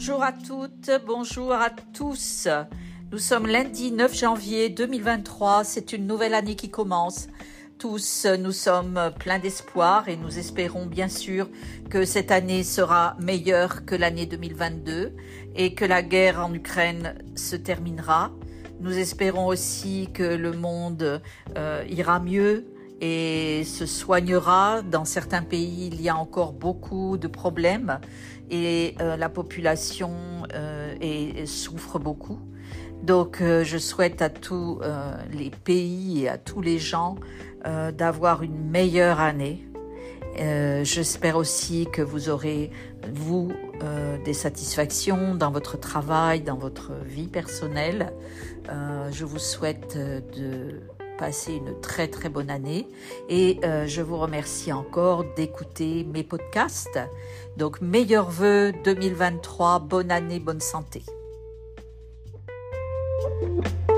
Bonjour à toutes, bonjour à tous. Nous sommes lundi 9 janvier 2023, c'est une nouvelle année qui commence. Tous, nous sommes pleins d'espoir et nous espérons bien sûr que cette année sera meilleure que l'année 2022 et que la guerre en Ukraine se terminera. Nous espérons aussi que le monde ira mieux et se soignera. Dans certains pays, il y a encore beaucoup de problèmes et la population souffre beaucoup. Donc, je souhaite à tous les pays et à tous les gens d'avoir une meilleure année. J'espère aussi que vous aurez, des satisfactions dans votre travail, dans votre vie personnelle. Je vous souhaite de passer une très très bonne année et je vous remercie encore d'écouter mes podcasts. Donc, meilleurs vœux 2023, bonne année, bonne santé.